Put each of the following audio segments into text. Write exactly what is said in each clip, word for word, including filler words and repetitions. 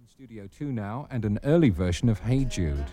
In Studio two now, and an early version of Hey Jude.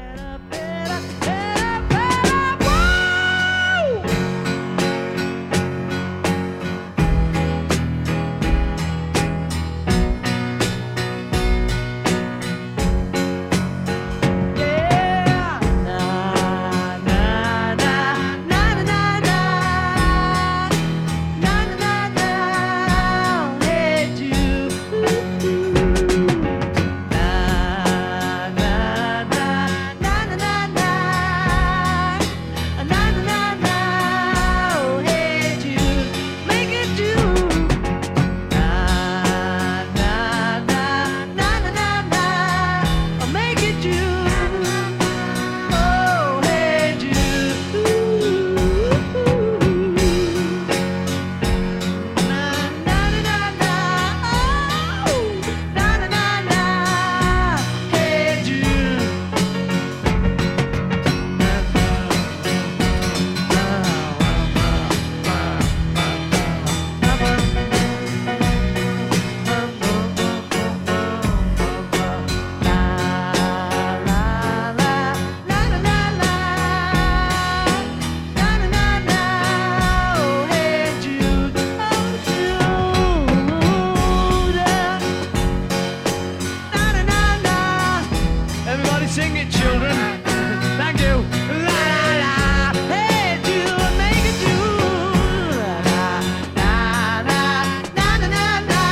Sing it, children. Thank you. La la la. Hey Jude, make it Jude. La la la la la la la.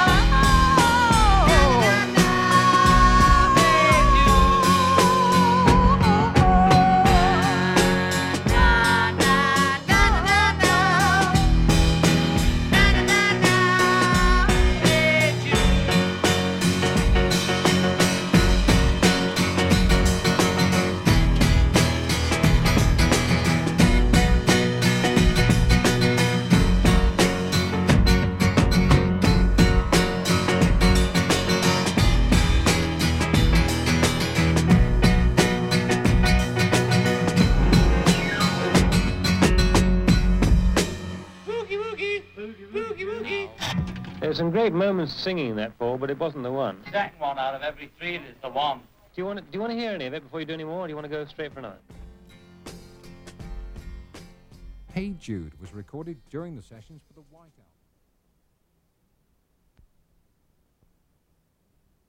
Oh, hey Jude. La la la la la la. La la la la. Hey Jude. There were some great moments singing that, Paul, but it wasn't the one. Second one out of every three is the one. Do you want to, do you want to hear any of it before you do any more, or do you want to go straight for another? Hey Jude was recorded during the sessions for the White Album.